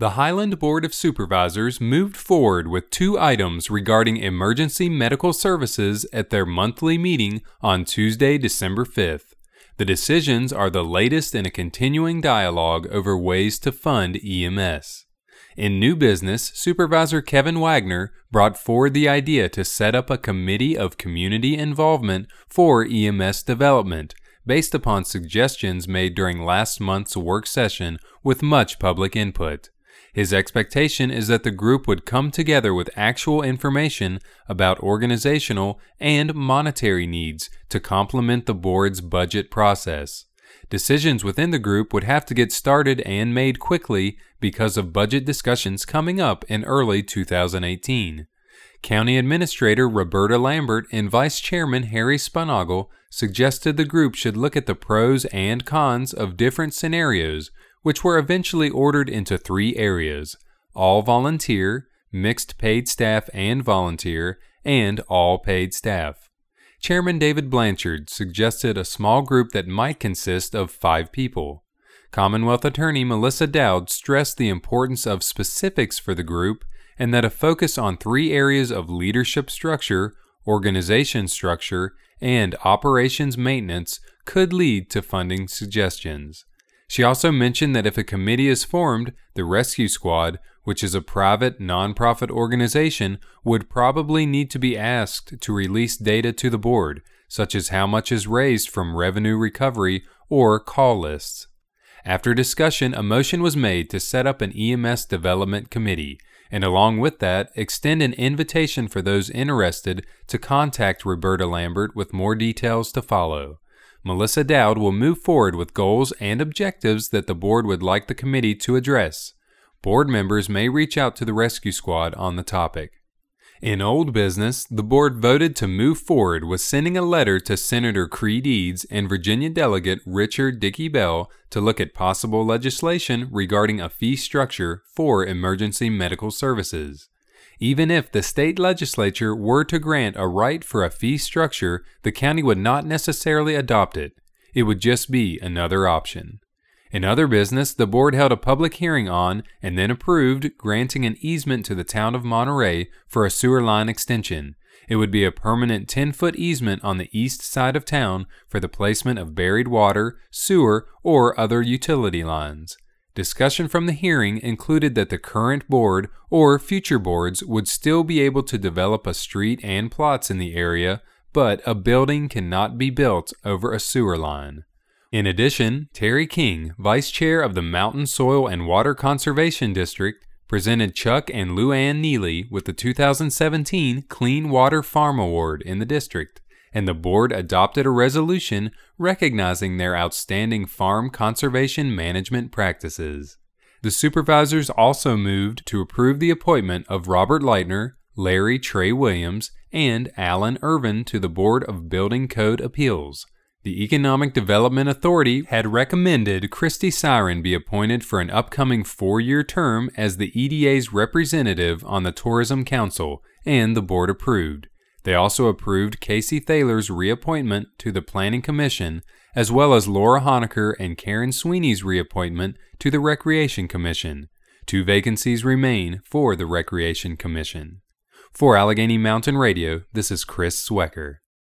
The Highland Board of Supervisors moved forward with 2 items regarding emergency medical services at their monthly meeting on Tuesday, December 5th. The decisions are the latest in a continuing dialogue over ways to fund EMS. In new business, Supervisor Kevin Wagner brought forward the idea to set up a committee of community involvement for EMS development, based upon suggestions made during last month's work session with much public input. His expectation is that the group would come together with actual information about organizational and monetary needs to complement the board's budget process. Decisions within the group would have to get started and made quickly because of budget discussions coming up in early 2018. County Administrator Roberta Lambert and Vice Chairman Harry Spunogle suggested the group should look at the pros and cons of different scenarios, which were eventually ordered into 3 areas: all volunteer, mixed paid staff and volunteer, and all paid staff. Chairman David Blanchard suggested a small group that might consist of 5 people. Commonwealth Attorney Melissa Dowd stressed the importance of specifics for the group and that a focus on 3 areas of leadership structure, organization structure, and operations maintenance could lead to funding suggestions. She also mentioned that if a committee is formed, the Rescue Squad, which is a private, nonprofit organization, would probably need to be asked to release data to the board, such as how much is raised from revenue recovery or call lists. After discussion, a motion was made to set up an EMS development committee, and along with that, extend an invitation for those interested to contact Roberta Lambert with more details to follow. Melissa Dowd will move forward with goals and objectives that the board would like the committee to address. Board members may reach out to the Rescue Squad on the topic. In old business, the board voted to move forward with sending a letter to Senator Creed Eads and Virginia Delegate Richard Dickey Bell to look at possible legislation regarding a fee structure for emergency medical services. Even if the state legislature were to grant a right for a fee structure, the county would not necessarily adopt it. It would just be another option. In other business, the board held a public hearing on and then approved granting an easement to the town of Monterey for a sewer line extension. It would be a permanent 10-foot easement on the east side of town for the placement of buried water, sewer, or other utility lines. Discussion from the hearing included that the current board or future boards would still be able to develop a street and plots in the area, but a building cannot be built over a sewer line. In addition, Terry King, Vice Chair of the Mountain Soil and Water Conservation District, presented Chuck and Luann Neely with the 2017 Clean Water Farm Award in the district, and the board adopted a resolution recognizing their outstanding farm conservation management practices. The supervisors also moved to approve the appointment of Robert Leitner, Larry Trey Williams, and Alan Irvin to the Board of Building Code Appeals. The Economic Development Authority had recommended Christy Siren be appointed for an upcoming 4-year term as the EDA's representative on the Tourism Council, and the board approved. They also approved Casey Thaler's reappointment to the Planning Commission, as well as Laura Honaker and Karen Sweeney's reappointment to the Recreation Commission. 2 vacancies remain for the Recreation Commission. For Allegheny Mountain Radio, this is Chris Swecker.